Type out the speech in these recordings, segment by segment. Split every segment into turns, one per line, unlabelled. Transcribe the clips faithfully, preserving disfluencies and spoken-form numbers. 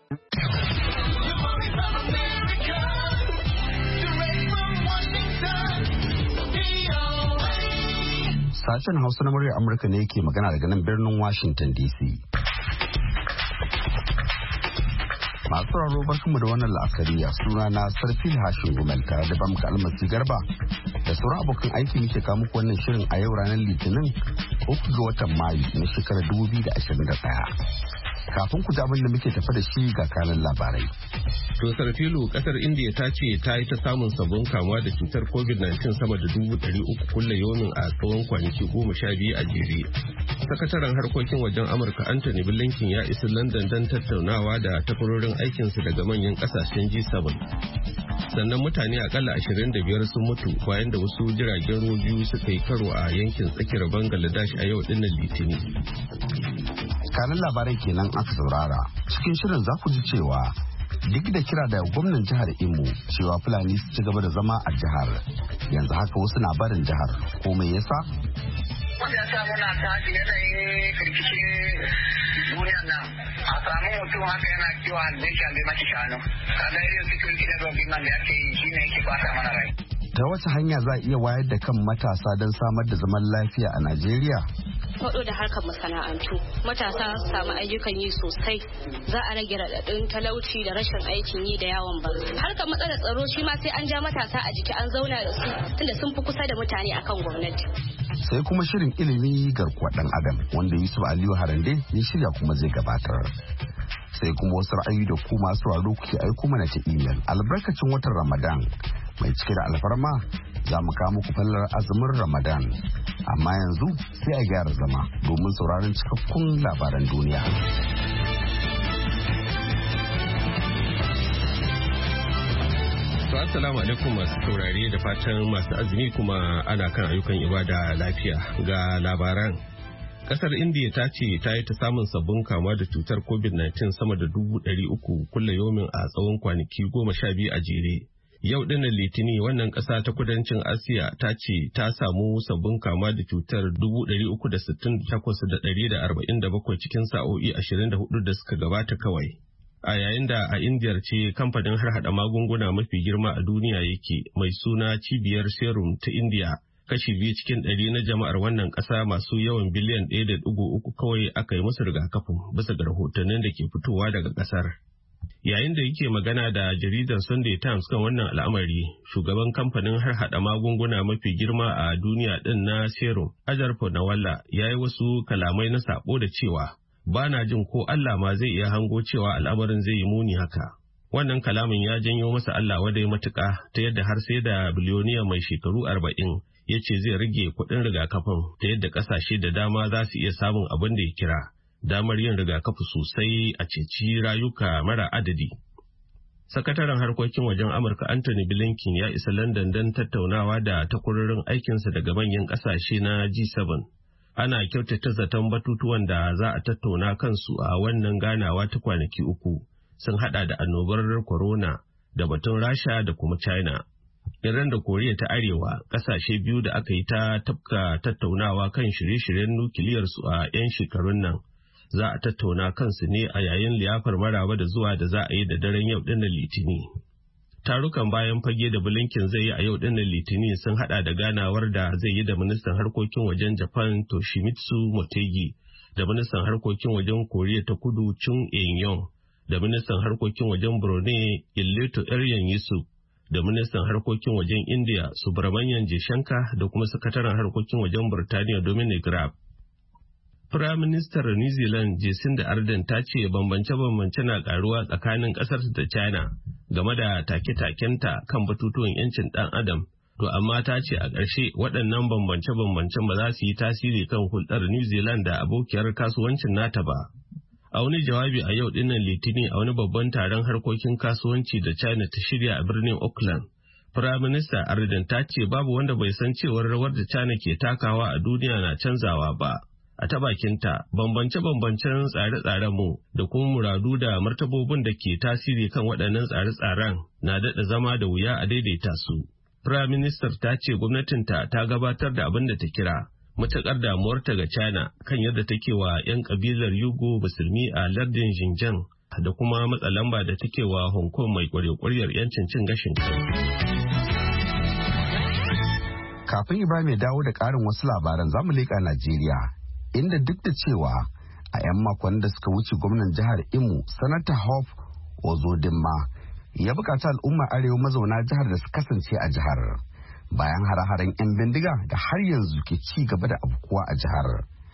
Sashen Hausa na muryar Amurka ne yake magana daga nan birnin Washington D C. Masu sauraro barkanmu da wannan la'asariya, suna na Sarfil Hashin Gumel tare da Bamka Almasi Garba da sauran abokan aiki muke kawo muku wannan shirin a yau ranar Litinin uku ga watan Mayu na shekarar dubu biyu da ashirin da ɗaya. Kafin ku ji abin da muke tafa da shi ga kanan labarai.
To Sarfilu, kasar India ta ce ta yi ta samun sabon kamuwa da cutar covid nineteen sama da dubu ɗari uku kulle yomin a tsawon kwanaki goma sha biyu a jere. Sakataren harkokin wajen Amurka Anthony Blinken ya isa London don tattaunawa da takwarorin aikinsu daga manyan kasashen G seven. Sannan mutane akalla ashirin da biyar sun mutu bayan da wasu jiragen ruwa biyu suka yi karo a yankin tsakiyar Bangladesh a yau dinnan Litinin.
Kanan labarai kenan aka saurara. Cikin shirin za ku ji cewa duk da kira da gwamnan jihar Imo cewa Fulani su ci gaba da zama a jihar, yanzu haka wasu na barin jihar. Ko me yasa?
Wanda ya sa muna tashi yanayin firkishin duniya nan a samu mutum haka yana kiwa da shi bai mace shanu. Kaga irin security da zogin nan da yake yi shine yake bata mana rai.
Ta wata hanya za a iya wayar da kan matasa don samar da zaman lafiya a Najeriya?
Faɗo da harkar masana'antu, matasa su samu ayyukan yi sosai, za a rage raɗaɗin talauci da rashin aikin yi da yawon banza. Harkar matsalar tsaro shi ma sai an ja matasa a jiki an zauna da su tunda sun fi kusa da mutane akan gwamnati.
Sai kuma shirin ilimi garkuwar ɗan adam wanda Yusuf Aliyu Harande ya shirya kuma zai gabatar. Sai kuma wasu ra'ayi da ku masu sauraro kuke aiko mana ta imel albarkacin watan Ramadan mai cike da alfarma, za mu kawo muku fallar azumin Ramadan. Amma yanzu sai a gyara zama domin sauraron cikakkun labaran duniya.
Assalamu alaikum masu saurare da fatan masu azumi kuma ana kan ayyukan ibada lafiya ga labaran. Kasar India ta ce ta yi ta samun sabbin kamuwa da cutar covid nineteen sama da dubu ɗari uku kulle yomin a tsawon kwanaki goma sha biyu a jere. Yau dinnan Litini wannan ƙasa ta kudancin Asiya ta ce ta samu sabbin kama da cutar dubu ɗari uku da sittin da takwas da ɗari da arba'in da bakwai cikin sa'o'i ashirin da hudu da suka gabata kawai. A yayin da a Indiyar ce kamfanin harhaɗa magunguna mafi girma a duniya yake mai suna Cibiyar Serum ta Indiya, kashi biyu cikin ɗari na jama'ar wannan ƙasa masu yawan biliyan ɗaya da ɗigo uku kawai aka yi musu rigakafin bisa ga rahotannin da ke fitowa daga ƙasar. Yayin da yake magana da jaridar Sunday Times kan wannan al'amari, shugaban kamfanin harhaɗa magunguna mafi girma a duniya ɗin na Serum, Ajar Purnawalla, ya yi wasu kalamai na sabo da cewa, ba na jin ko Allah ma zai iya hango cewa al'amarin zai yi muni haka. Wannan kalamin ya janyo masa Allah wadai matuƙa ta yadda har sai da biliyoniya mai shekaru arba'in ya ce zai rage kuɗin rigakafin ta yadda ƙasashe da dama za su iya samun abin da ya kira damar yin rigakafi sosai a ceci rayuka mara adadi. Sakataren harkokin wajen Amurka Anthony Blinken ya isa London don tattaunawa da takwarorin aikinsa daga manyan ƙasashe na G seven. Ana kyautata zaton batutuwan da za a tattauna kansu a wannan ganawa ta kwanaki uku sun hada da annobar corona da batun Rasha da kuma China. Iran da Koriya ta Arewa, ƙasashe biyu da aka yi ta tafka tattaunawa kan shirye-shiryen nukiliyarsu a 'yan shekarun nan. Za a tattauna kansu ne a yayin liyafar maraba da zuwa da za a yi da daren yau dinnan Litini. Tarukan bayan fage da Blinken zai yi a yau dinnan Litini sun hada da ganawar da zai yi da ministan harkokin wajen Japan Toshimitsu Motegi, da ministan harkokin wajen Koriya ta Kudu Chung Eun-yong, da ministan harkokin wajen Brunei Illeto Aryan Yusuf, da ministan harkokin wajen India Subramanian Jaishankar da kuma sakataren harkokin wajen Burtaniya Dominic Raab. Firaministar New Zealand Jacinda Ardern ta ce bambance-bambance na karuwa tsakanin ƙasar da China game da take-takenta kan batutuwan 'yancin ɗan adam, to amma ta ce a ƙarshe waɗannan bambance-bambancen ba za su yi tasiri kan hulɗar New Zealand da abokiyar kasuwancin nata ba. A wani jawabi a yau dinnan Litinin a wani babban taron harkokin kasuwanci da China ta shirya a birnin Auckland, Firaminista Ardern ta ce babu wanda bai san cewar rawar da China ke takawa a duniya na canzawa ba. A ta bakinta, bambance-bambancen tsare-tsaren mu da kuma muradu da martabobin da ke tasiri kan waɗannan tsare-tsaren na daɗa zama da wuya a daidaita su. Firaministar ta ce gwamnatinta ta gabatar da abin da ta kira matuƙar damuwarta ga China kan yadda take wa 'yan ƙabilar Yugo musulmi a lardin Xinjiang da kuma matsa lamba da take wa Hong Kong mai ƙwarya-ƙwaryar 'yancin cin gashin kai.
Kafin Ibrahim ya dawo da ƙarin wasu labaran zamu leƙa Najeriya, inda duk da cewa a 'yan makon da suka wuce gwamnan jihar Imo, Sanata Hope Uzodinma ya buƙaci al'ummar arewa mazauna jihar da su kasance a jihar bayan hare-haren 'yan bindiga da har yanzu ke ci gaba da afkuwa a jihar.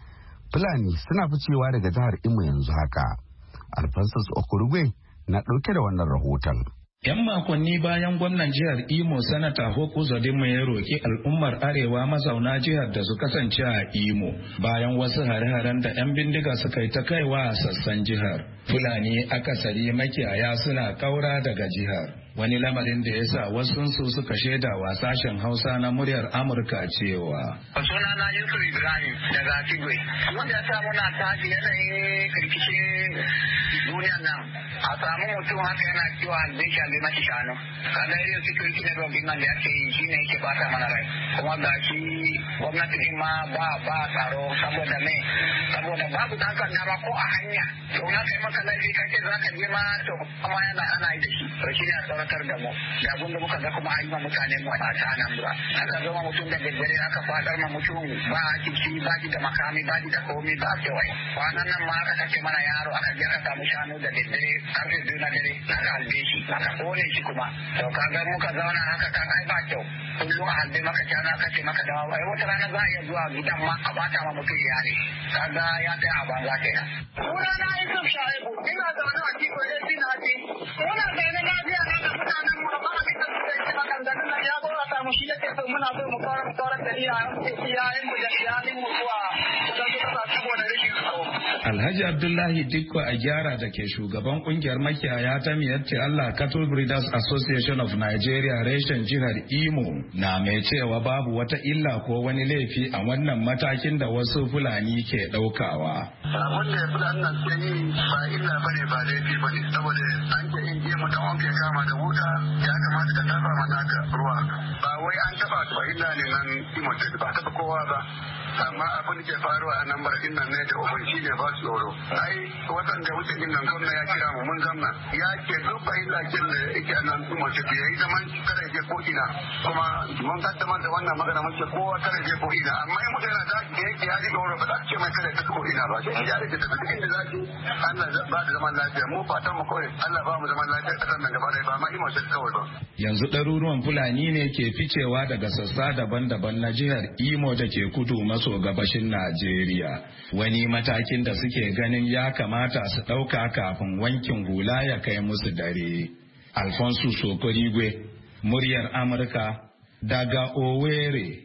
Fulani suna ficewa daga jihar Imo yanzu haka. Alphonsus Okurugwe na ɗauke da wannan rahoton.
‘Yan makonni bayan gwamnan jihar Imo Sanata Hope Uzodinma ya roƙi al'ummar arewa mazauna jihar da su kasance a Imo bayan wasu hare-haren da ‘yan bindiga suka yi ta kaiwa a sassan jihar. Fulani akasari makiyaya suna ƙaura daga jihar. Wani lamarin da ya sa wasunsu suka shaida wa sashen Hausa na muryar Amurka cewa.
Sunana Yusuf Ibrahim daga Tigwe. Abin da ya sa muna tashi yanayin kirkishin duniyan nan. A samu mutum haka yana kiwa halbe shi halbe mashi shanu. Kaga irin security network din nan da yake yi shine yake bata mana rai. Kuma ga shi gwamnati din ma ba ba tsaro saboda me? Saboda babu dan sanda ba ko a hanya. To na kai maka laifi kace za ka je ma to kuma yana ana yi da shi. To shi ne a tsoratar da mu. Da abin da muka ga kuma a yi ma mutane mu a ta nan ba. Aka zama mutum da daddare aka fadar ma mutum ba kici ba da makami ba da komai ba kawai. Kwanan nan ma aka kace mana yaro aka je aka samu shanu da daddare karfe biyu na dare aka halbe shi aka kone shi kuma. To kaga muka zauna haka kaga ai ba kyau. Kullum a halbe maka shanu aka ce maka dawa ai wata rana za a iya zuwa gidan ma a bata ma mutum iyali. Kaga ya tsaya a banza kenan. Sunana Yusuf Shaibu ina zaune a Tiko Esi na ce. Muna zaune lafiya na da mutanen mu ba abin da suka yi maganganun nan ya gora ta mu shi da ke so muna so mu fara mu fara da iyayen mu da iyalin mu zuwa kusan su kasa saboda rashin tsaro.
Alhaji Abdullahi Dikko a gyara da ke shugaban kungiyar makiyaya ta Miyatti Allah Cattle Breeders Association of Nigeria reshen jihar Imo na mai cewa babu wata illa ko wani laifi a wannan matakin da wasu Fulani ke ɗaukawa.
Abin da Fulani nan ke yi ba illa bane ba laifi bane saboda an ke in je mu da wanke kama da wuta ya kamata ka tafa mana da ruwa. Ba wai an taba su ba illa ne nan Imo ba taba kowa ba. Amma abin da ke faruwa a nan baradin nan ne da ofin shi ne ba su tsoro. Ai watan da wuce din nan gwamna ya kira mu mun zamna ya ce duk ba illa kin da yake nan Imo ce ya yi zaman kada je ko ina kuma mun kaddamar da wannan magana mun ce kowa kada je ko ina amma in mutum yana tashi da yake ya ji tsoro ba za ce mai kada ta ko ina ba sai ya rike tafi inda za ki Allah ba da zaman lafiya mu fatan mu kawai Allah ba mu zaman lafiya kasar nan gaba ɗaya ba ma Imo ce kawai ba.
Yanzu ɗaruruwan Fulani ne ke ficewa daga sassa daban-daban na jihar Imo da ke kudu maso gabashin Najeriya. Wani matakin da suke ganin ya kamata su ɗauka kafin wankin hula ya kai musu dare. Alfonso Sokorigwe, muryar Amurka, daga Owerri,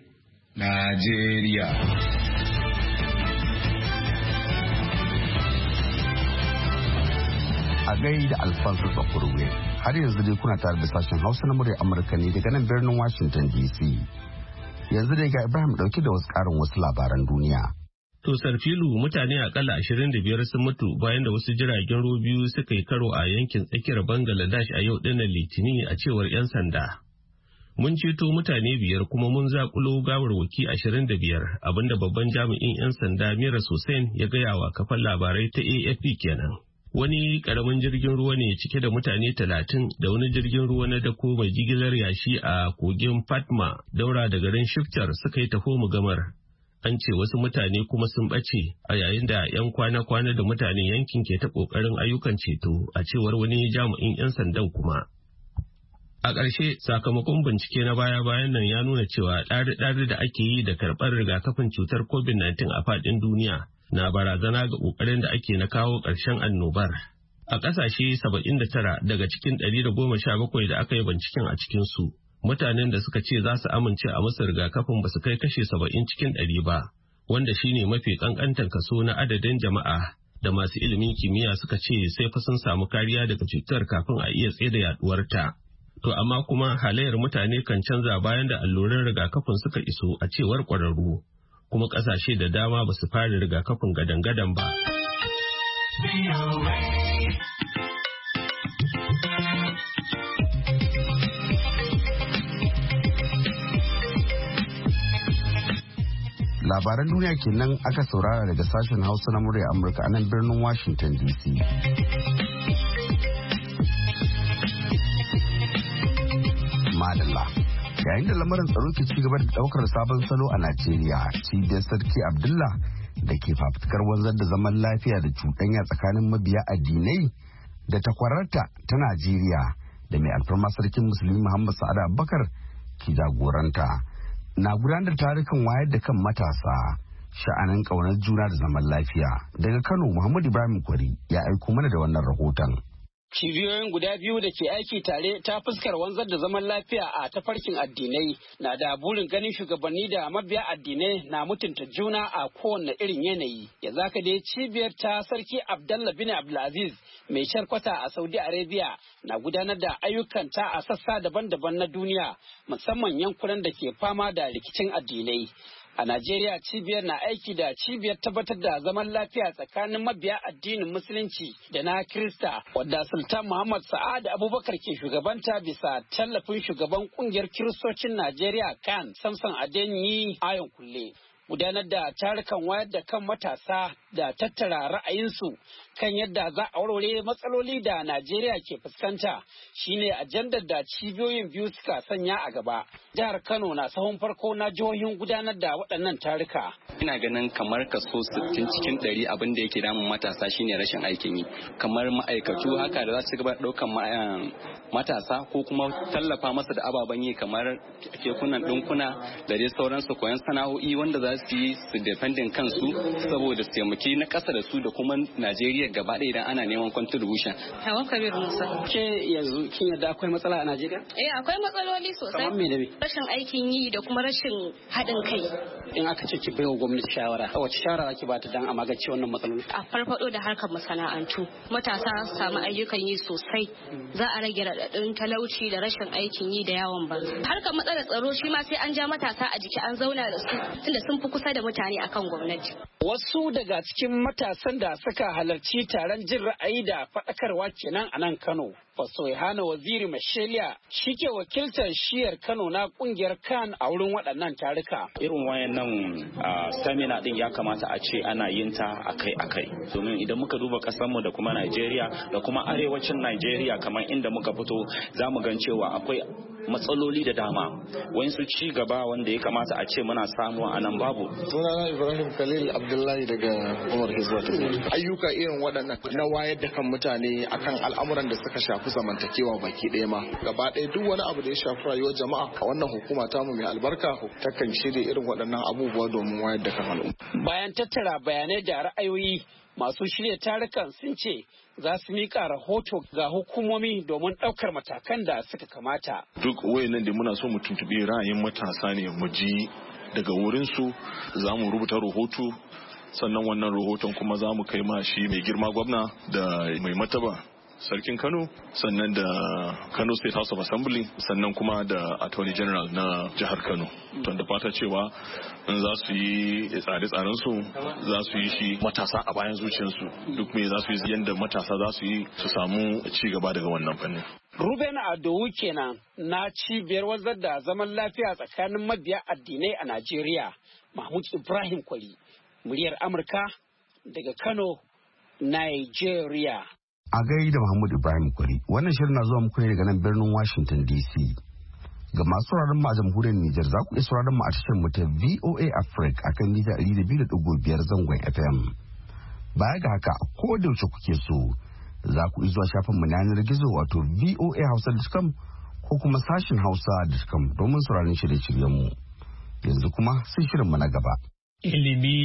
Najeriya.
A gai da Alfonso Sokorigwe, har yanzu dai kuna tare da sashen Hausa na muryar Amurka ne daga nan birnin Washington D C. Yanzu dai ga Ibrahim dauke da wasu karin wasu labaran duniya.
To Sarfilu, mutane akalla ashirin da biyar sun mutu bayan da wasu jiragen ruwa biyu suka yi karo a yankin tsakiyar Bangladesh a yau dinnan Litinin a cewar 'yan sanda. Mun ceto mutane biyar kuma mun zakulo gawarwaki ashirin da biyar abinda babban jami'in 'yan sanda Mira Hussein ya gaya wa kafar labarai ta A F P kenan. Wani karamin jirgin ruwa ne cike da mutane talatin da wani jirgin ruwa na dako mai jigilar yashi a kogin Fatma daura da garin Shiftar suka yi taho mu gamar. An ce wasu mutane kuma sun ɓace a yayin da 'yan kwana-kwana da mutanen yankin ke ta ƙoƙarin ayyukan ceto a cewar wani jami'in 'yan sandan kuma. A ƙarshe sakamakon bincike na baya-bayan nan ya nuna cewa ɗari-ɗari da ake yi da karɓar rigakafin cutar covid nineteen a faɗin duniya na barazana ga ƙoƙarin da ake na kawo ƙarshen annobar. A ƙasashe saba'in da tara daga cikin ɗari da goma sha bakwai da aka yi binciken a cikinsu, mutanen da suka ce za su amince a musu rigakafin ba su kai kashe saba'in cikin ɗari ba, wanda shine mafi ƙanƙantar kaso na adadin jama'a da masu ilimin kimiyya suka ce sai fa sun samu kariya daga cutar kafin a iya tsaida yaduwarta. To amma kuma halayyar mutane kan canza bayan da alluran rigakafin suka iso a cewar ƙwararru, kuma ƙasashe da dama ba su fara rigakafin gadan-gadan ba.
Labaran duniya kenan aka saurara daga sashen Hausa na murya Amurka a nan birnin Washington D C. Madalla. Yayin da lamarin tsaro ke ci gaba da daukar sabon salo a Najeriya, cibiyar Sarki Abdullah da ke fafutukar wanzar da zaman lafiya da cuɗanya tsakanin mabiya addinai da takwararta ta Najeriya da mai alfarma sarkin musulmi Muhammad Sa'ad Abubakar ke jagoranta. Na gudanar da tarukan wayar da kan matasa sha'anin ƙaunar juna da zaman lafiya. Daga Kano, Muhammad Ibrahim Kwari ya aiko mana da wannan rahoton.
Cibiyoyin guda biyu da ke aiki tare ta fuskar wanzar da zaman lafiya a tafarkin addinai na da burin ganin shugabanni da mabiya addinai na mutunta juna a kowane irin yanayi. Ya zaka dai cibiyar ta Sarki Abdullah bin Abdulaziz mai sharkwata a Saudi Arabia na gudanar da ayyukanta a sassa daban-daban na duniya, musamman yankunan da ke fama da rikicin addinai. A Najeriya cibiyar na aiki da cibiyar tabbatar da zaman lafiya tsakanin mabiya addinin Musulunci da na Kirista, wadda Sultan Muhammad Sa'ad Abubakar ke shugabanta bisa tallafin shugaban kungiyar Kiristocin Najeriya kan Samson Adeniyi Ayon Kulle. Gudanar da tarukan wayar da kan matasa da tattara ra'ayinsu kan yadda za a warware matsaloli da Najeriya ke fuskanta shine ajandar da cibiyoyin biyu suka sanya a gaba. Jihar Kano na sahun farko na jihohin gudanar da waɗannan taruka.
Ina ganin kamar kaso sittin cikin ɗari abin da yake damun matasa shine rashin aikin yi. Kamar ma'aikatu haka da za su gaba ɗaukan matasa ko kuma tallafa masa da ababen yi kamar kekunan ɗinkuna da dai sauransu koyon sana'o'i wanda za su yi su defending kansu saboda su taimaki na ƙasa da su da kuma Najeriya gaba ɗaya idan ana neman contribution.
Hawa Kabir Musa.
Ke yanzu kin yadda akwai matsala a Najeriya?
Eh akwai matsaloli sosai.
Kamar me da me?
Rashin aikin yi da kuma rashin haɗin kai.
In aka ce ki baiwa gwamnati shawara, wace shawara ake bata dan a magance wannan matsaloli?
A farfado da harkar masana'antu. Matasa su samu ayyukan yi sosai. Za a rage raɗaɗin talauci da rashin aikin yi da yawon banza. Harkar matsalar tsaro shi ma sai an ja matasa a jiki an zauna da su tunda sun fi kusa da mutane akan gwamnati.
Wasu daga cikin matasan da suka halarci taron jin ra'ayi da faɗakarwa kenan a nan Kano. Faso Yohana Waziri Mashelia shi ke wakiltar shiyar Kano na kungiyar Kan a wurin waɗannan taruka.
Irin wayannan stamina din ya kamata a ce ana yin ta akai-akai. Domin idan muka duba ƙasarmu da kuma Najeriya da kuma arewacin Najeriya kamar inda muka fito za mu gan cewa akwai matsaloli da dama. Wayansu ci gaba wanda ya kamata a ce muna samu a nan babu.
Sunana Ibrahim Khalil Abdullahi daga Umar Hizbatu. Ayyuka irin waɗannan na wayar da kan mutane akan al'amuran da suka shafi zamantakewa baki ɗaya ma. Gaba ɗaya duk wani abu da ya shafi rayuwar jama'a a wannan hukuma tamu mai albarka takan shirya irin waɗannan abubuwa domin wayar da kan al'umma.
Bayan tattara bayanai da ra'ayoyi masu shirya tarukan sun ce za su miƙa rahoto ga hukumomi domin ɗaukar matakan da suka kamata.
Duk wayannan da muna so mu tuntuɓe ra'ayin matasa ne mu ji daga wurinsu za mu rubuta rahoto sannan wannan rahoton kuma za mu kai ma shi mai girma gwamna da mai mataba sarkin Kano sannan da Kano State House of Assembly sannan kuma da Attorney General na jihar Kano. Don da fata cewa in za su yi tsare-tsaren su za su yi shi matasa a bayan zuciyarsu duk me za su yi yadda matasa za su yi su samu ci gaba daga wannan fannin.
Ruben Adowu kenan na cibiyar wanzar da zaman lafiya tsakanin mabiya addinai a Najeriya. Mahmud Ibrahim Kwari, muryar Amurka daga Kano, Nigeria.
A gai da Muhammad Ibrahim Kwari, wannan shirin na zuwa muku ne daga nan birnin Washington D C. Ga masu sauraron mu a jamhuriyar Nijar za ku iya sauraron mu a tashar mu ta V O A Africa akan mita ɗari da biyu da ɗigo biyar zangon F M. Baya ga haka, ko da yaushe kuke so, za ku iya zuwa shafin mu na yanar gizo wato v o a hausa dot com ko kuma sashin hausa dot com domin sauraron shirye-shiryen mu. Yanzu kuma sai shirin mu na gaba.
Ilimi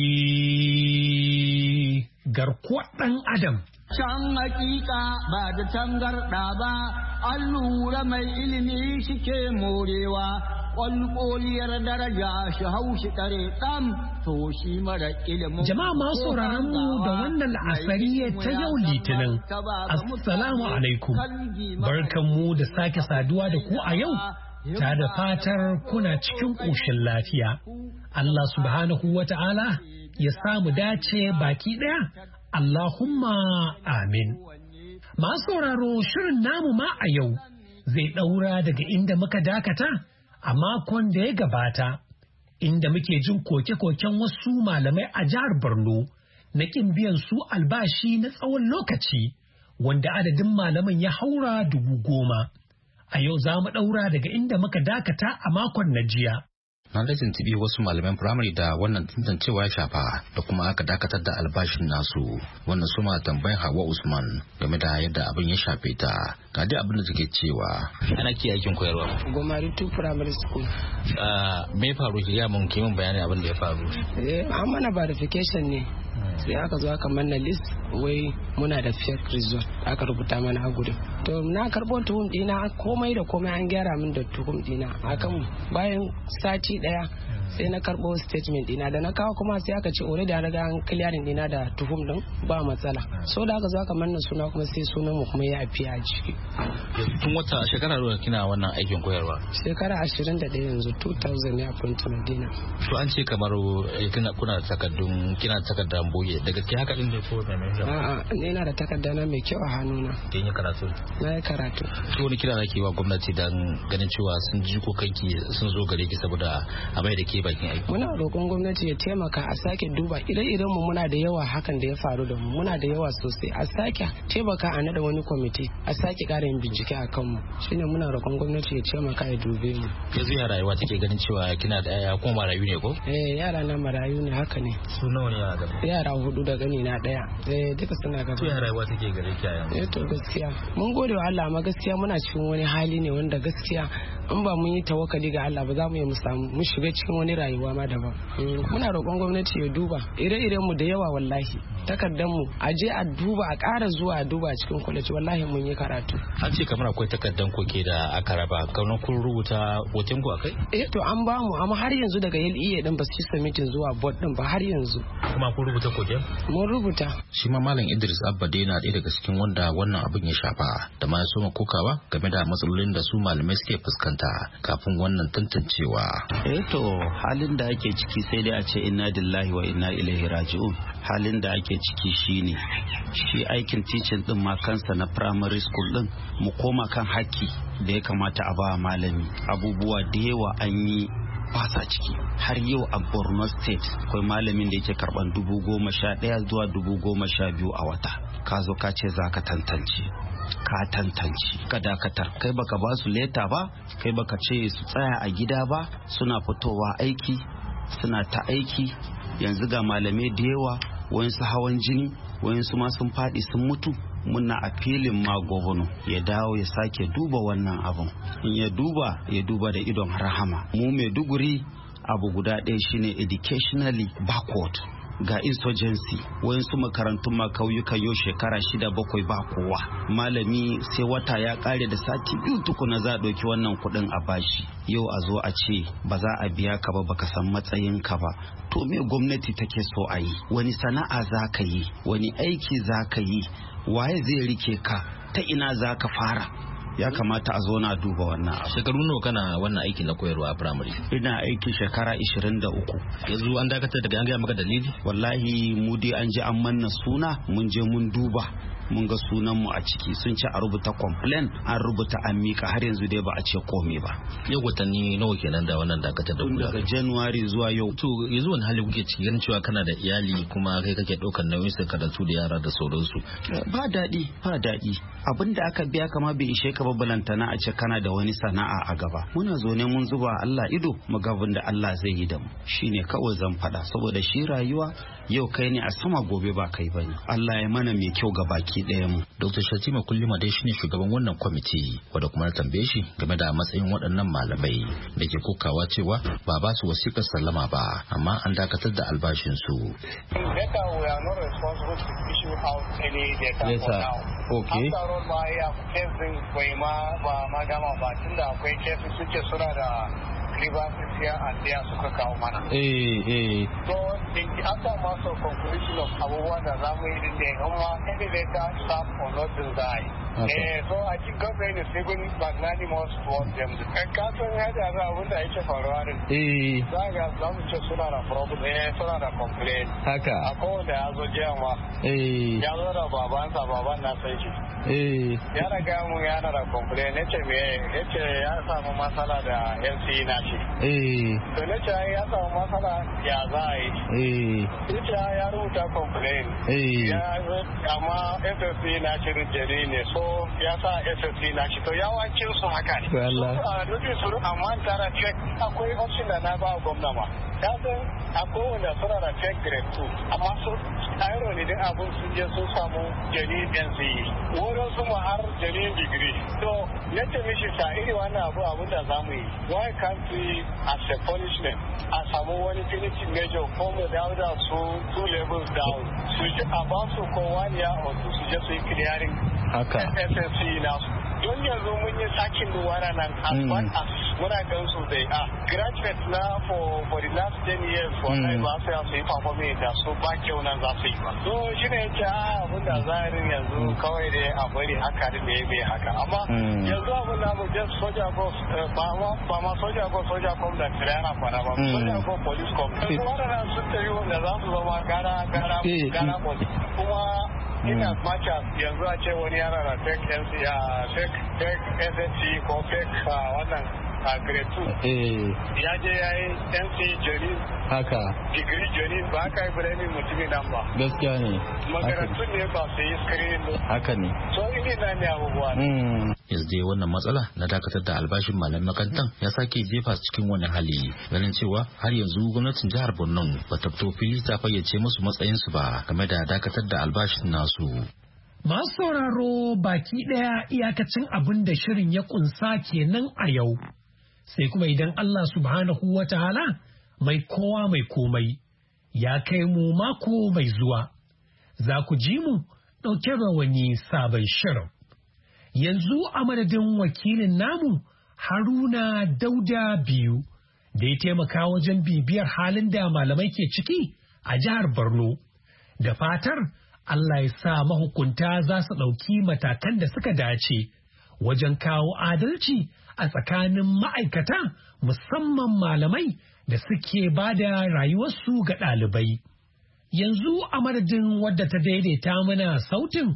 garkuwar ɗan Adam.
Can hakika ba da tangarɗa ba, an lura mai ilimi shike morewa, ƙwalƙoliyar daraja shi haushi ɗare ɗan to shi mara ilimin.
Jama'a masu sauraron mu da wannan asariya ta yau Litinin. Assalamu alaikum. Barkan mu da sake saduwa da ku a yau. Ta da fatar kuna cikin ƙoshin lafiya. Allah subhanahu wa ta'ala ya samu dace baki ɗaya. Allahumma amin. Masu sauraro shirin namu ma a yau zai ɗaura daga inda muka dakata a makon da ya gabata, inda muke jin koke-koken wasu malamai a jihar Borno na ƙin biyan su albashi na tsawon lokaci wanda adadin malaman ya haura dubu goma. A yau za mu ɗaura daga inda muka dakata a makon na jiya.
Na da tuntubi wasu malaman firamare da wannan tantancewa ya shafa da kuma aka dakatar da albashin nasu. Wannan su ma tambayin Hauwa Usman game da yadda abin ya shafe ta. Ga dai abin da take cewa.
Ana ke aikin koyarwa.
Gomari two Primary School.
Me faru ki ga mun kimin bayani abin da ya faru?
Eh, an mana verification ne. Sai aka zo aka manna list wai muna da fake result aka rubuta mana a gudun. To na karɓo tuhum ɗina komai da komai an gyara min da tuhum ɗina akan bayan sati daya sai na karbo statement dina da na kawo kuma sai aka ce already an riga an clearing dina da tuhum din ba matsala so da aka zo aka manna suna kuma sai sunan mu kuma ya afiya a ciki.
Tun wata shekara nawa kina wannan aikin koyarwa?
Shekara ashirin da ɗaya yanzu two thousand ne appointment dina.
To an ce kamar kina kuna takardun kina takardar boye da gaske haka din da ko da mai
a'a ni ina da takarda na mai kyau a hannuna.
Kin yi karatu?
Na yi karatu.
To ni kira nake wa gwamnati dan ganin cewa sun ji kokanki sun zo gare ki saboda a mai da ke bakin aiki.
Muna roƙon gwamnati ya taimaka a sake duba ire-iren mu muna da yawa hakan da ya faru da mu muna da yawa sosai a sake taimaka a nada wani kwamiti a sake ƙara yin bincike a kanmu shine muna roƙon gwamnati ya taimaka ya dube mu.
Yanzu ya rayuwa take ganin cewa kina da yaya ko marayu ne ko?
Eh yara na marayu ne haka ne.
Su nawa ne yara da?
Yara hudu da gani na daya. Eh duka suna gaba.
To ya rayuwa take gare ki yanzu?
Eh to gaskiya mun gode wa Allah amma gaskiya muna cikin wani hali ne wanda gaskiya in ba mun yi tawakkali ga Allah ba za mu yi mu samu mu shiga cikin wani rayuwa ma daban. Muna roƙon gwamnati ya duba ire-iren mu da yawa wallahi takardar mu a je a duba a ƙara zuwa a duba cikin college wallahi mun yi karatu.
An ce kamar akwai takardar koke da aka raba kaunan kun rubuta hoton ku akai?
Eh to an ba mu amma har yanzu daga L E A din ba su submitin zuwa board din ba har yanzu.
Kuma kun rubuta koken?
Mun rubuta.
Shi ma Malam Idris Abba dai na ɗaya daga cikin wanda wannan abin ya shafa da ma ya soma kokawa game da matsalolin da su malamai suke fuskanta kafin wannan tantancewa.
Eh to halin da ake ciki sai dai a ce inna lillahi wa inna ilaihi raji'un. Halin da ake ciki shine shi aikin teaching din ma kansa na primary school din mu koma kan haƙƙi da ya kamata a ba malami abubuwa da yawa an yi basa ciki har yau a Borno state akwai malamin da yake karban dubu goma sha ɗaya zuwa dubu goma sha biyu a wata ka zo ka ce za ka tantance ka tantance ka dakatar kai baka ba su leta ba kai baka ce su tsaya a gida ba suna fitowa aiki suna ta aiki yanzu ga malamai da yawa wayansu hawan jini wayansu ma sun faɗi sun mutu muna a filin ma gwamna ya dawo ya sake duba wannan abun in ya duba ya duba da idon rahama mu Maiduguri abu guda ɗaya shine educationally backward ga insurgency wayansu makarantun ma kauyukan yau shekara shida bakwai ba kowa malami sai wata ya kare da sati biyu tukuna za a ɗauki wannan kuɗin a bashi yau a zo a ce ba za a biya ka ba baka san matsayin ka ba to me gwamnati take so a yi wani sana'a za ka yi wani aiki za ka yi waye zai rike ka ta ina za ka fara ya kamata a zo na duba wannan abu.
Shekaru nawa kana wannan aiki na koyarwa a primary?
Ina aiki shekara ishirin da uku.
Yanzu an dakatar daga an gaya maka dalili?
Wallahi mu dai an je an manna suna mun je mun duba mun ga sunan mu a ciki sun ce a rubuta complaint an rubuta an mika har yanzu dai ba a ce komai ba.
Yau watanni nawa kenan da wannan dakatar da kula?
Daga January zuwa yau.
To yanzu wani hali kuke ciki ganin cewa kana da iyali kuma kai kake ɗaukar nauyin su karatu da yara da sauransu?
Ba daɗi ba daɗi abinda aka biya kama bai ishe ka ba balantana a ce kana da wani sana'a a gaba. Muna zo ne mun zuba Allah ido mu ga da Allah zai yi da mu shine kawai zan faɗa saboda shi rayuwa yau kai ne a sama gobe ba kai bane. Allah ya mana mai kyau ga baki ɗaya mu.
Doctor Shatima Kullima dai shine shugaban wannan kwamiti wanda kuma na tambaye shi game da matsayin waɗannan malamai da ke kokawa cewa ba ba su wasikar sallama ba amma an dakatar da albashin su.
Yes sir. Okay.
ma gama ba tunda akwai kesu suke suna da grievances here and there suka kawo mana.
Eh eh.
So after mass of conclusion of abubuwan da za mu yi din da ya gama candidate staff or not to die. Eh, so I think government is even magnanimous towards them. Kasan ya da abin da yake faruwa ne.
Eh.
Za ga za mu ce suna da problem, eh suna da complaint.
Haka.
Akwai wanda ya zo jiya ma.
Eh.
Ya zo da babansa, baban na sai shi.
Eh.
Ya raga mu yana da complaint, yace me yace ya samu matsala da N C na shi.
Eh.
To nace ya samu matsala ya za a yi.
Eh.
Yace ya rubuta complaint.
Eh.
Ya amma S S C na shi rijeri ne so ya sa S S C na shi to yawancin su haka ne.
Allah.
Nufin su amma tara check akwai option da na ba gwamna ma. Ya san akwai wanda suna da check grade two amma su irony din abun sun je sun samu genuine N C E. Wurin su ma har genuine degree. So ya ce mishi sa iri wannan abu abun da za mu yi. Why can't we as a punishment a samu wani finishing major ko mu dawo da su two levels down. Su ji a ba su ko one year or two su je su yi clearing
haka
S S C na su. Don yanzu mun yi sakin duwara nan as what as muna gan su dai a graduate na for for the last ten years wannan ba su su yi performing da su ba kyau nan za su yi ba. So shi ne yake a abin da zahirin yanzu kawai dai a bari haka da me me haka amma yanzu abin da mu just soja ko ba ma ba ma soja ko soja ko da kirana kwana ba soja ko police ko wannan sun tafi wanda za su zama gara gara gara police kuma ina macha yanzu a ce wani yana da fake N C a fake fake S S C ko fake wannan a grade two ya je ya yi N C Jonin
haka
degree Jonin ba haka yi birnin mutumin nan ba
gaskiya ne
makarantun ne ba su yi screening ba
haka ne
so ini na ne abubuwa
yanzu dai wannan matsala na dakatar da albashin malamin makarantar ya sake jefa su cikin wani hali ganin cewa har yanzu gwamnatin jihar Borno ba ta fito fili ta fayyace musu matsayinsu ba game da dakatar da albashin nasu.
Masu sauraro baki ɗaya iyakacin abin da shirin ya kunsa kenan a yau. Sai kuma idan Allah subhanahu wa ta'ala mai kowa mai komai ya kai mu mako mai zuwa, za ku ji mu ɗauke da wani sabon shirin. Yanzu a madadin wakilin namu Haruna Dauda biyu da ya taimaka wajen bibiyar halin da malamai ke ciki a jihar Borno. Da fatar Allah ya sa mahukunta za su ɗauki matakan da suka dace wajen kawo adalci a tsakanin ma'aikata musamman malamai da suke ba da rayuwarsu ga ɗalibai. Yanzu a madadin wadda ta daidaita mana sautin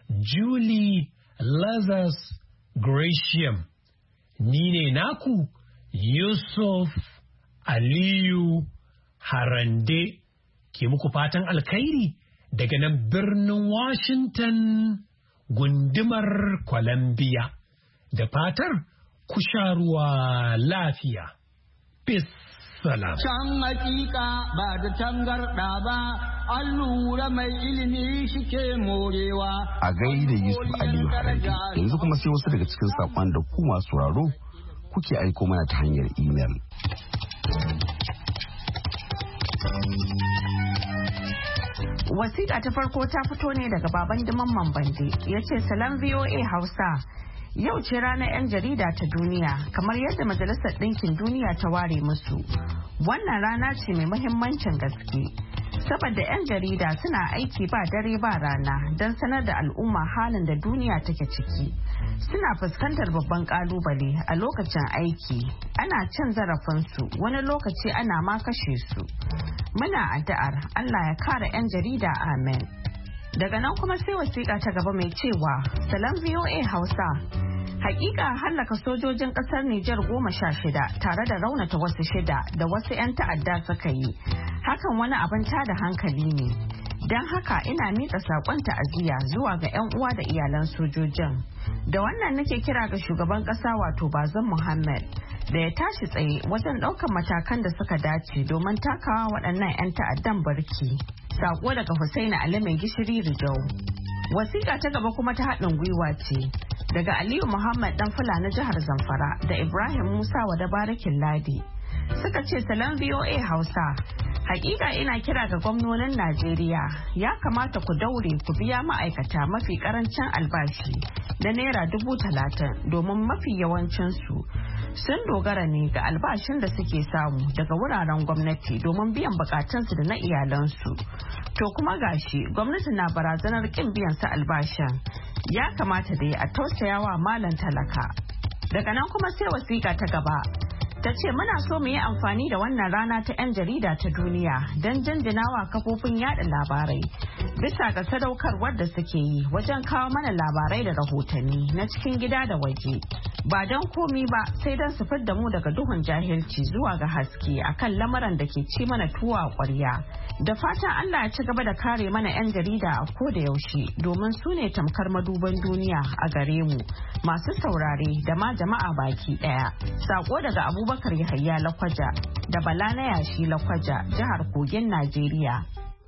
Julie Lazarus Gratiam. Ni ne naku Yusuf Aliyu Harande ke muku fatan alkhairi daga nan birnin Washington gundumar Columbia. Da fatar ku sha ruwa lafiya. Peace. Salam.
Can hakika ba da tangarɗa ba, an lura mai ilimi shi ke morewa.
A gaida Yusuf Aliyu Harande, yanzu kuma sai wasu daga cikin saƙon da ku masu sauraro kuke aiko mana ta hanyar imel.
Wasiƙa ta farko ta fito ne daga baban Mamman Bande, ya ce salam V O A Hausa. Yau ce ranar 'yan jarida ta duniya kamar yadda Majalisar Ɗinkin Duniya ta ware musu. Wannan rana ce mai muhimmancin gaske. Saboda 'yan jarida suna aiki ba dare ba rana don sanar da al'umma halin da duniya take ciki. Suna fuskantar babban kalubale a lokacin aiki. Ana cin zarafinsu wani lokaci ana ma kashe su. Muna addu'ar Allah ya kare 'yan jarida amen. Daga nan kuma sai wasiƙa ta gaba mai cewa salam V O A Hausa. Hakika hallaka sojojin ƙasar Nijar goma sha shida tare da raunata wasu shida da wasu 'yan ta'adda suka yi. Hakan wani abin tada hankali ne. Don haka ina miƙa saƙon ta'aziyya zuwa ga 'yan uwa da iyalan sojojin. Da wannan nake kira ga shugaban ƙasa wato Bazum Muhammad da ya tashi tsaye wajen ɗaukar matakan da suka dace domin takawa waɗannan 'yan ta'addan barki. Sako daga Hussaini Ali mai gishiri Rijau. Wasiƙa ta gaba kuma ta haɗin gwiwa ce daga Aliyu Muhammad dan Fulani jihar Zamfara da Ibrahim Musa wada Barakin Ladi. Suka ce salam V O A Hausa. Hakika ina kira ga gwamnonin Najeriya ya kamata ku daure ku biya ma'aikata mafi karancin albashi da naira dubu talatin domin mafi yawancinsu sun dogara ne ga albashin da suke samu daga wuraren gwamnati domin biyan bukatunsu da na iyalansu. To kuma gashi gwamnati na barazanar kin biyan su albashin. ya kamata da a tausayawa malam talaka. Daga nan kuma sai wasiƙa ta gaba. Ta ce muna so mu yi amfani da wannan rana ta 'yan jarida ta duniya don jinjinawa kafofin yada labarai bisa ga sadaukarwar da suke yi wajen kawo mana labarai da rahotanni na cikin gida da waje. Ba don komi ba sai don su fidda mu daga duhun jahilci zuwa ga haske akan lamarin da ke ci mana tuwa a ƙwarya. Da fatan Allah ya ci gaba da kare mana 'yan jarida a ko da yaushe domin su ne tamkar maduban duniya a gare mu masu saurare da ma jama'a baki ɗaya. Sako daga Abubakar Abubakar Yahaya Lakwaja da Bala na Yashi Lakwaja, jihar Kogin, Najeriya.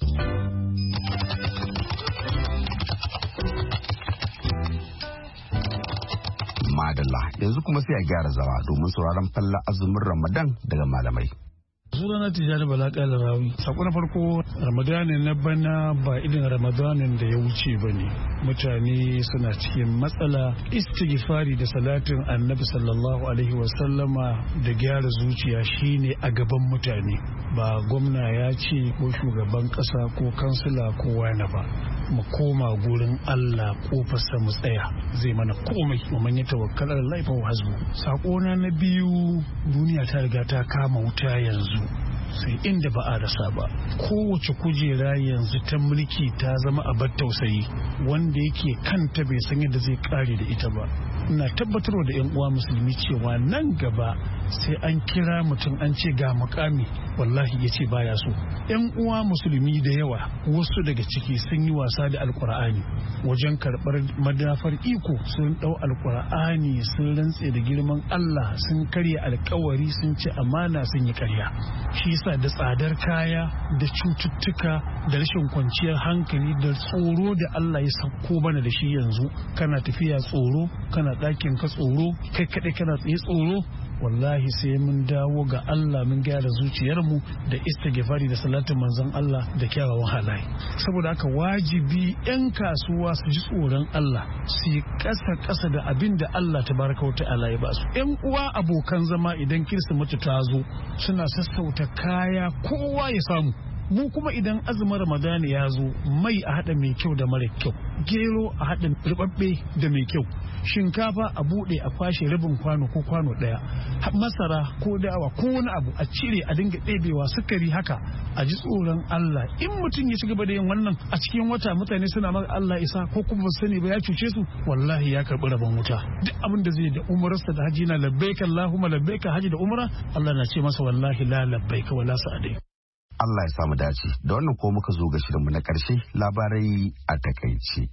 Madalla, yanzu kuma sai a gyara zama domin sauraron falla azumin Ramadan daga malamai.
Sunana Tijjani Bala Kalarawi. Sako na farko, Ramadanin na bana ba irin Ramadanin da ya wuce ba ne. Mutane suna cikin matsala, istighfari da salatin Annabi sallallahu alaihi wasallama da gyara zuciya shine a gaban mutane. Ba gwamna ya ce ko shugaban kasa ko kansila ko wani ba. Mu koma gurin Allah kofarsa mu tsaya zai mana komai mu manya tawakkal Allah fa hasbu. Sako na na biyu, duniya ta riga ta kama wuta yanzu sai inda ba a rasa ba. Kowace kujera yanzu ta mulki ta zama abar tausayi, wanda yake kanta bai san yadda zai kare da ita ba. Ina tabbatarwa da yan uwa musulmi cewa nan gaba sai an kira mutum an ce ga mukami wallahi ya ce baya so. Yan uwa musulmi da yawa wasu daga ciki sun yi wasa da alkur'ani wajen karɓar madafar iko, sun ɗau alkur'ani sun rantse da girman Allah, sun karya alkawari, sun ci amana, sun yi karya. Shi yasa da tsadar kaya da cututtuka da rashin kwanciyar hankali da tsoro da Allah ya sauko bana da shi yanzu, kana tafiya tsoro, kana ɗakin ka tsoro, kai kaɗai kana tsaye tsoro. Wallahi sai mun dawo ga Allah mun gyara zuciyarmu da istighfari da salatin manzon Allah da kyawawan halaye. Saboda haka wajibi 'yan kasuwa su ji tsoron Allah, su yi ƙasa ƙasa da abin da Allah tabaraka wa ta'ala ya ba su. 'Yan uwa abokan zama idan Kirsimeti ta zo suna sassauta kaya kowa ya samu. Mu kuma idan azumin Ramadani ya zo, mai a haɗa mai kyau da mara kyau, gero a haɗa ribabbe da mai kyau, shinkafa a buɗe a kwashe rabin kwano ko kwano ɗaya, masara ko dawa ko wani abu a cire a dinga ɗebewa, sukari haka. A ji tsoron Allah. In mutum ya ci gaba da yin wannan a cikin wata mutane suna maka Allah isa ko kuma ba sani ba ya cuce su, wallahi ya karɓi rabon wuta. Duk abin da zai da umararsa da haji na labbaika Allahumma labbaika haji da umra, Allah na ce masa wallahi la labbaika wala sa'adai.
Allah ya samu dace. Da wannan ko muka zo ga shirinmu na ƙarshe, labarai a takaice.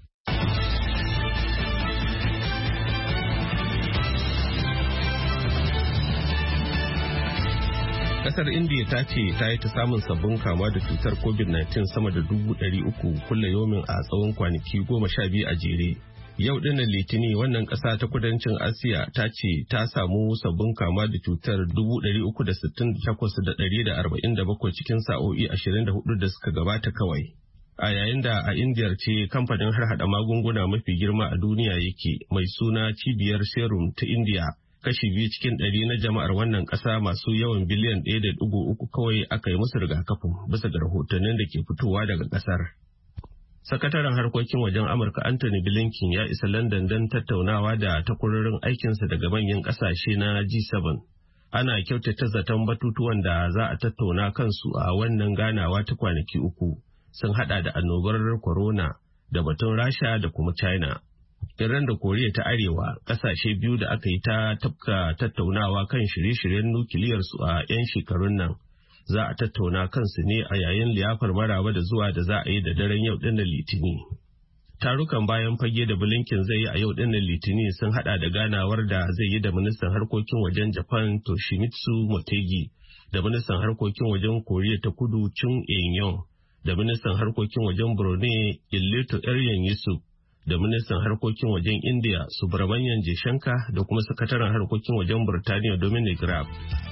Kasar India ta ce ta yi ta samun sabbin kama da cutar covid nineteen sama da dubu ɗari uku kulle yomin a tsawon kwanaki goma sha biyu a jere. Yau dinnan Litini wannan ƙasa ta kudancin Asiya ta ce ta samu sabbin kama da cutar dubu ɗari uku da sittin da takwas da ɗari da arba'in da bakwai cikin sa'o'i ashirin da hudu da suka gabata kawai. A yayin da a Indiyar ce kamfanin harhaɗa magunguna mafi girma a duniya yake mai suna Cibiyar Serum ta Indiya, kashi biyu cikin ɗari na jama'ar wannan ƙasa masu yawan biliyan ɗaya da ɗigo uku kawai aka yi musu rigakafin bisa ga rahotannin da ke fitowa daga ƙasar. Sakataren harkokin wajen Amurka Anthony Blinken ya isa London don tattaunawa da takwarorin aikinsa daga manyan ƙasashe na G seven. Ana kyautata zaton batutuwan da za a tattauna kansu a wannan ganawa ta kwanaki uku sun hada da annobar corona da batun Rasha da kuma China. Iran da Koriya ta Arewa, ƙasashe biyu da aka yi ta tafka tattaunawa kan shirye-shiryen nukiliyarsu a 'yan shekarun nan. Za a tattauna kansu ne a yayin liyafar maraba da zuwa da za a yi da daren yau ɗin Litini. Tarukan bayan fage da Blinken zai yi a yau ɗin Litini sun hada da ganawar da zai yi da ministan harkokin wajen Japan Toshimitsu Motegi, da ministan harkokin wajen Koriya ta Kudu Chung Eun-yong, da ministan harkokin wajen Brunei Illuto Aryan Yusuf, da ministan harkokin wajen India Subramanian Jaishankar da kuma sakataren harkokin wajen Burtaniya Dominic Raab.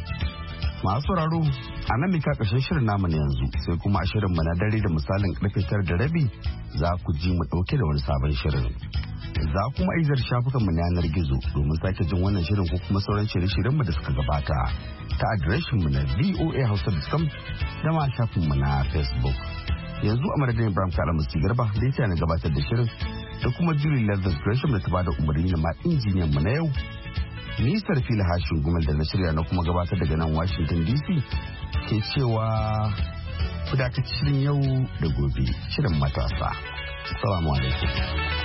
Masu sauraro a nan mika ƙarshen shirin namu na yanzu, sai kuma a shirin mu na dare da misalin karfe tara da rabi za ku ji mu ɗauke da wani sabon shirin. Za kuma aizar shafukan mu na yanar gizo domin sake jin wannan shirin ko kuma sauran shirye-shiryen mu da suka gabata ta adireshin mu na voa hausa dot com da ma shafin mu na Facebook. Yanzu a madadin Ibrahim Kalamu Garba da ya na gabatar da shirin da kuma Julie Leathers Gresham da ta bada umarni da ma injiniyan mu na yau. Nisar fili hashin gumal da na shirya na kuma gabatar daga nan Washington D C ke cewa ku dakaci shirin yau da gobe shirin matasa. Assalamu alaikum.